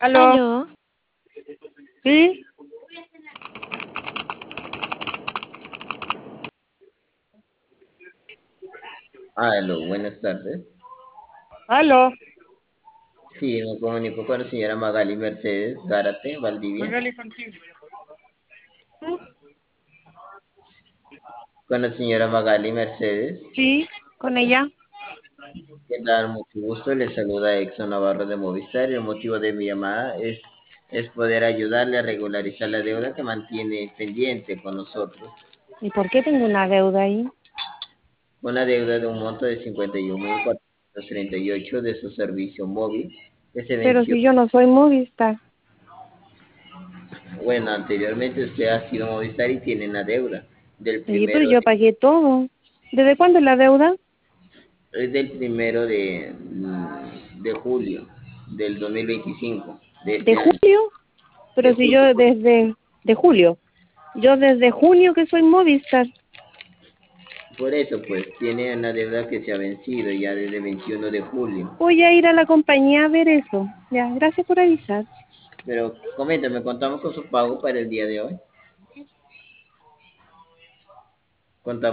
¿Aló? Aló, ¿Sí? Aló, buenas tardes. ¿Aló? Sí, me comunico con la señora Magali Mercedes Gárate, Valdivia. Magali contigo. Con la señora Magali Mercedes. Sí, con ella. ¿Qué tal? Mucho gusto. Les saluda Exxon Navarro de Movistar y el motivo de mi llamada es poder ayudarle a regularizar la deuda que mantiene pendiente con nosotros. ¿Y por qué tengo una deuda ahí? Una deuda de un monto de 51.438 de su servicio móvil que se Pero venció. si yo no soy Movistar. Bueno, anteriormente usted ha sido Movistar y tiene una deuda del Sí, pero primero yo pagué todo. ¿Desde cuándo es la deuda? Es del primero de julio del 2025 de ¿De este año. julio? De Pero si julio. yo desde... De julio. Yo desde junio que soy Movistar. Por eso, pues, tiene una deuda que se ha vencido ya desde el 21 de julio. Voy a ir a la compañía a ver eso. Ya, gracias por avisar. Pero coméntame, ¿contamos con su pago para el día de hoy? Contamos